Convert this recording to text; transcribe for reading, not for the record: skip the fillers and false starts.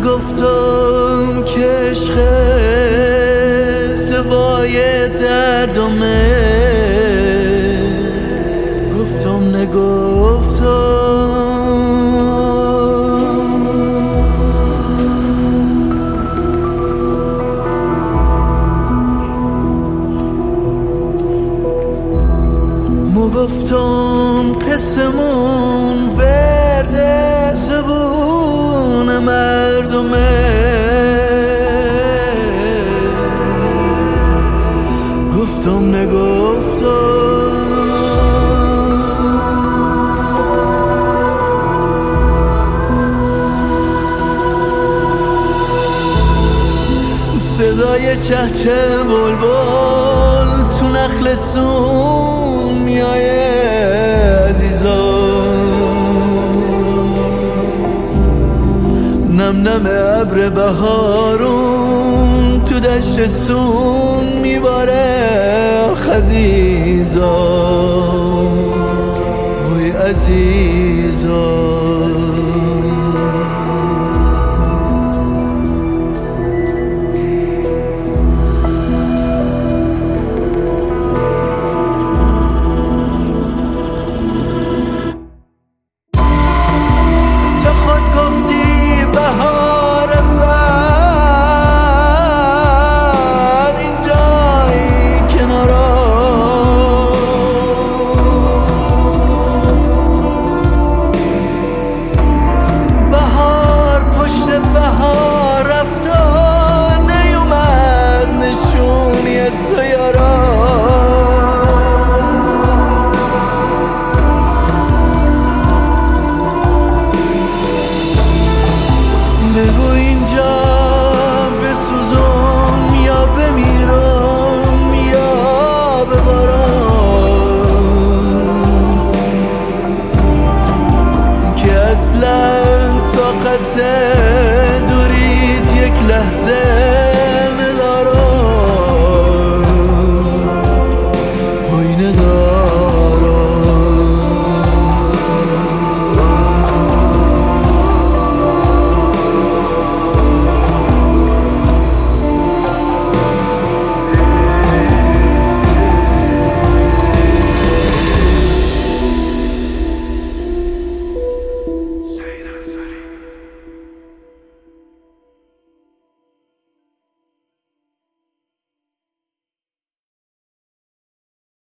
گفتم که عشق دوای دردمه، گفتم نگفتم. مو گفتم قسمون ورد زبون مردمه، گفتم نگفتم. صدای چهچه بلبل تو نخل سون میایه عزیزان، نم نم ابر بهارون تو دشت سون میباره عزیزان، وی عزیزان. بگو اینجا بسوزم یا بمیرم یا ببارم، که اصلا طاقت دوریت یک لحظه